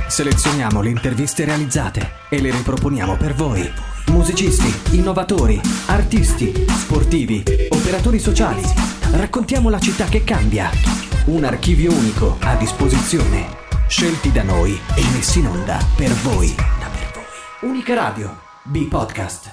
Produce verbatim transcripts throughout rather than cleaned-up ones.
Selezioniamo le interviste realizzate e le riproponiamo per voi. Musicisti, innovatori, artisti, sportivi, operatori sociali. Raccontiamo la città che cambia. Un archivio unico a disposizione. Scelti da noi e messi in onda per voi. Unica Radio, B-Podcast.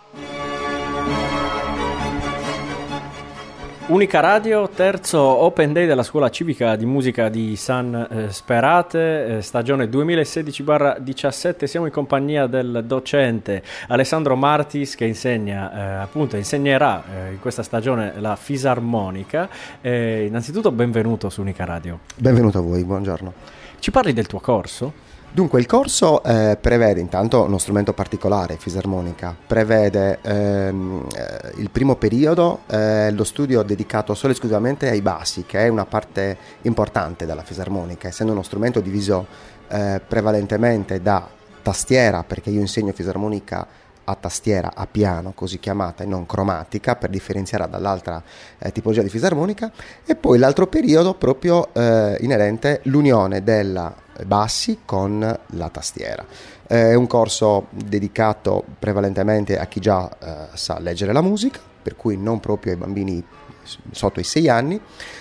Unica Radio, terzo Open Day della Scuola Civica di Musica di San eh, Sperate, eh, stagione duemilasedici diciassette. Siamo in compagnia del docente Alessandro Martis che insegna, eh, appunto, insegnerà eh, in questa stagione la fisarmonica. Eh, innanzitutto benvenuto su Unica Radio. Benvenuto a voi, buongiorno. Ci parli del tuo corso? Dunque il corso eh, prevede intanto uno strumento particolare, fisarmonica, prevede ehm, eh, il primo periodo, eh, lo studio dedicato solo e esclusivamente ai bassi, che è una parte importante della fisarmonica, essendo uno strumento diviso eh, prevalentemente da tastiera, perché io insegno fisarmonica a tastiera, a piano, così chiamata, e non cromatica, per differenziarla dall'altra eh, tipologia di fisarmonica, e poi l'altro periodo proprio eh, inerente l'unione della bassi con la tastiera. È un corso dedicato prevalentemente a chi già eh, sa leggere la musica, per cui non proprio ai bambini sotto i sei anni.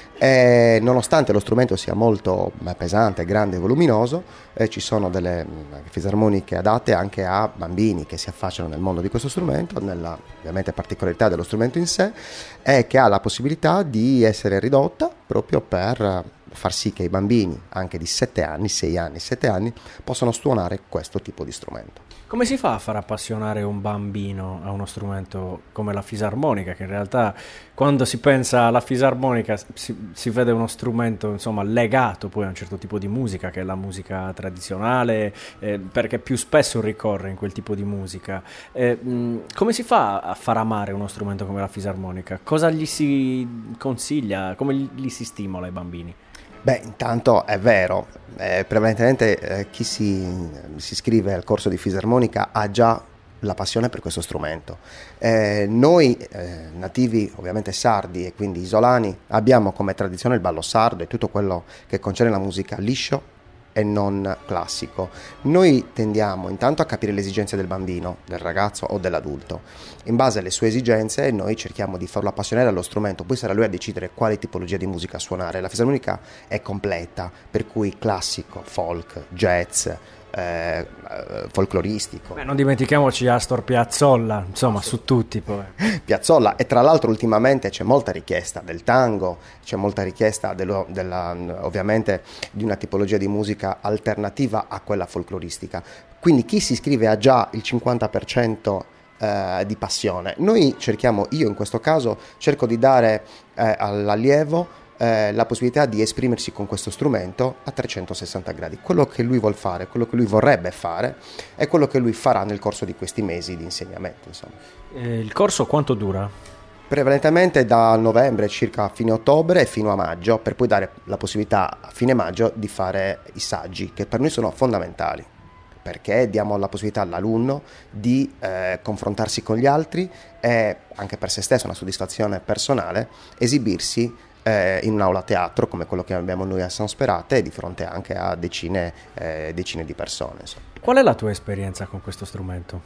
E nonostante lo strumento sia molto pesante, grande e voluminoso, eh, ci sono delle mh, fisarmoniche adatte anche a bambini che si affacciano nel mondo di questo strumento, nella ovviamente particolarità dello strumento in sé, e che ha la possibilità di essere ridotta proprio per far sì che i bambini anche di sette anni, sei anni, sette anni possano suonare questo tipo di strumento. Come si fa a far appassionare un bambino a uno strumento come la fisarmonica, che in realtà quando si pensa alla fisarmonica si, si vede uno strumento, insomma, legato poi a un certo tipo di musica, che è la musica tradizionale, eh, perché più spesso ricorre in quel tipo di musica. Eh, mh, come si fa a far amare uno strumento come la fisarmonica? Cosa gli si consiglia? Come gli, gli si stimola ai bambini? Beh, intanto è vero, eh, prevalentemente eh, chi si, si iscrive al corso di fisarmonica ha già la passione per questo strumento. Eh, noi eh, nativi ovviamente sardi e quindi isolani abbiamo come tradizione il ballo sardo e tutto quello che concerne la musica liscio e non classico. Noi tendiamo intanto a capire le esigenze del bambino, del ragazzo o dell'adulto. In base alle sue esigenze noi cerchiamo di farlo appassionare allo strumento, poi sarà lui a decidere quale tipologia di musica suonare. La fisarmonica è completa, per cui classico, folk, jazz, eh, folcloristico. Beh, non dimentichiamoci Astor Piazzolla, insomma, su tutti poi. Piazzolla, e tra l'altro ultimamente c'è molta richiesta del tango, c'è molta richiesta dello, della, ovviamente di una tipologia di musica alternativa a quella folcloristica. Quindi chi si iscrive ha già il cinquanta per cento eh, di passione. Noi cerchiamo, io in questo caso cerco di dare eh, all'allievo Eh, la possibilità di esprimersi con questo strumento a trecentosessanta gradi. Quello che lui vuol fare, quello che lui vorrebbe fare è quello che lui farà nel corso di questi mesi di insegnamento, insomma. Eh, il corso quanto dura? Prevalentemente da novembre circa a fine ottobre fino a maggio, per poi dare la possibilità a fine maggio di fare i saggi, che per noi sono fondamentali, perché diamo la possibilità all'alunno di eh, confrontarsi con gli altri e anche per se stesso, una soddisfazione personale, esibirsi in un'aula teatro come quello che abbiamo noi a San Sperate, di fronte anche a decine, eh, decine di persone. Insomma. Qual è la tua esperienza con questo strumento?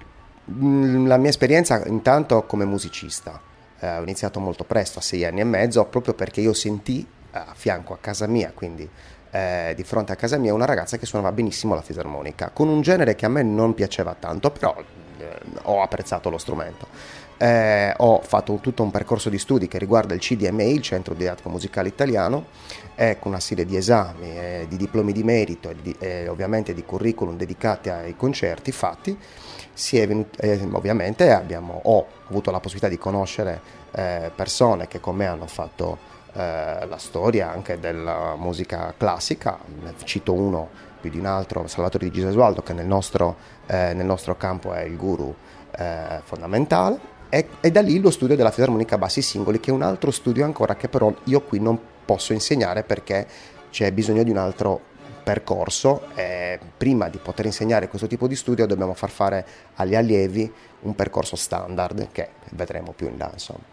La mia esperienza intanto come musicista. Eh, ho iniziato molto presto, a sei anni e mezzo, proprio perché io sentii a fianco a casa mia, quindi eh, di fronte a casa mia, una ragazza che suonava benissimo la fisarmonica, con un genere che a me non piaceva tanto, però eh, ho apprezzato lo strumento. Eh, ho fatto un, tutto un percorso di studi che riguarda il C D M I, il Centro Didattico Musicale Italiano, eh, con una serie di esami, eh, di diplomi di merito e di, eh, ovviamente di curriculum dedicati ai concerti fatti. Si è venuto, eh, ovviamente abbiamo, ho avuto la possibilità di conoscere eh, persone che con me hanno fatto eh, la storia anche della musica classica. Cito uno più di un altro, Salvatore Di Gesualdo, che nel nostro, eh, nel nostro campo è il guru eh, fondamentale. E, e da lì lo studio della fisarmonica a bassi singoli, che è un altro studio ancora che però io qui non posso insegnare perché c'è bisogno di un altro percorso. E prima di poter insegnare questo tipo di studio dobbiamo far fare agli allievi un percorso standard che vedremo più in là, insomma.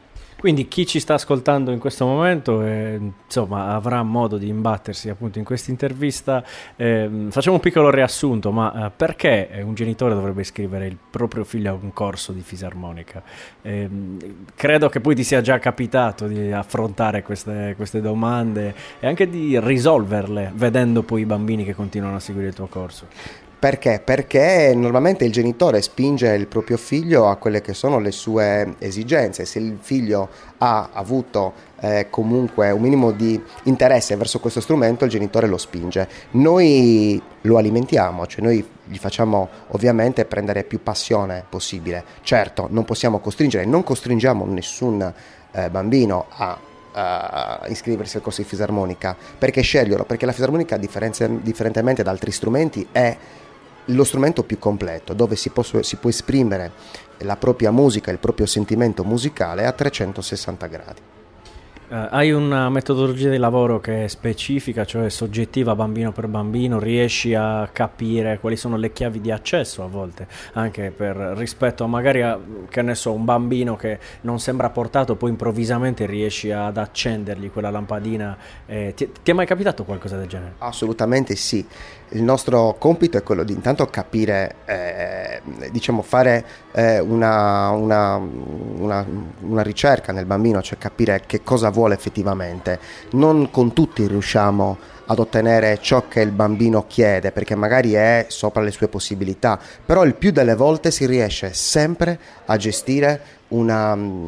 Quindi chi ci sta ascoltando in questo momento eh, insomma avrà modo di imbattersi appunto in questa intervista. Eh, facciamo un piccolo riassunto, ma eh, perché un genitore dovrebbe iscrivere il proprio figlio a un corso di fisarmonica? Eh, credo che poi ti sia già capitato di affrontare queste, queste domande e anche di risolverle vedendo poi i bambini che continuano a seguire il tuo corso. Perché? Perché normalmente il genitore spinge il proprio figlio a quelle che sono le sue esigenze. Se il figlio ha avuto eh, comunque un minimo di interesse verso questo strumento, il genitore lo spinge. Noi lo alimentiamo, cioè noi gli facciamo ovviamente prendere più passione possibile. Certo, non possiamo costringere, non costringiamo nessun eh, bambino a Uh, iscriversi al corso di fisarmonica, perché sceglierlo, perché la fisarmonica differentemente da altri strumenti è lo strumento più completo, dove si, può, si può esprimere la propria musica, il proprio sentimento musicale a trecentosessanta gradi. Uh, hai una metodologia di lavoro che è specifica, cioè soggettiva bambino per bambino, riesci a capire quali sono le chiavi di accesso a volte, anche per rispetto a magari a, che ne so, un bambino che non sembra portato, poi improvvisamente riesci ad accendergli quella lampadina. Eh, ti, ti è mai capitato qualcosa del genere? Assolutamente sì. Il nostro compito è quello di intanto capire, eh, diciamo fare eh, una, una, una, una ricerca nel bambino, cioè capire che cosa vuole effettivamente. Non con tutti riusciamo ad ottenere ciò che il bambino chiede, perché magari è sopra le sue possibilità, però il più delle volte si riesce sempre a gestire una,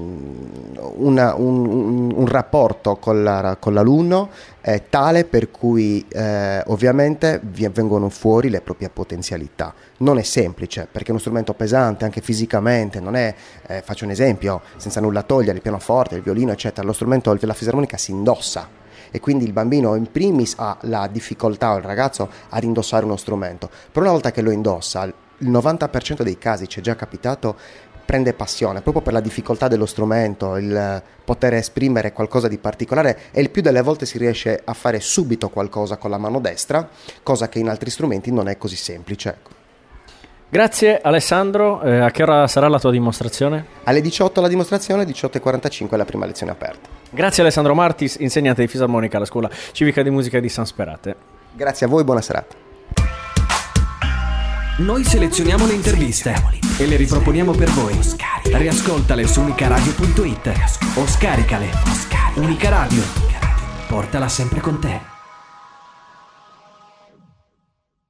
una, un, un, un rapporto con, la, con l'alunno eh, tale per cui eh, ovviamente vengono fuori le proprie potenzialità. Non è semplice, perché è uno strumento pesante anche fisicamente, non è, eh, faccio un esempio, senza nulla togliere, il pianoforte, il violino eccetera, lo strumento della fisarmonica si indossa, e quindi il bambino in primis ha la difficoltà, o il ragazzo, ad indossare uno strumento, però una volta che lo indossa, il novanta per cento dei casi, ci è già capitato, prende passione, proprio per la difficoltà dello strumento, il poter esprimere qualcosa di particolare, e il più delle volte si riesce a fare subito qualcosa con la mano destra, cosa che in altri strumenti non è così semplice, ecco. Grazie Alessandro, eh, a che ora sarà la tua dimostrazione? Alle diciotto la dimostrazione, diciotto e quarantacinque la prima lezione aperta. Grazie Alessandro Martis, insegnante di fisarmonica alla Scuola Civica di Musica di San Sperate. Grazie a voi, buona serata. Noi selezioniamo le interviste e le riproponiamo per voi. Riascoltale su unicaradio punto it o scaricale. Unica Radio, portala sempre con te.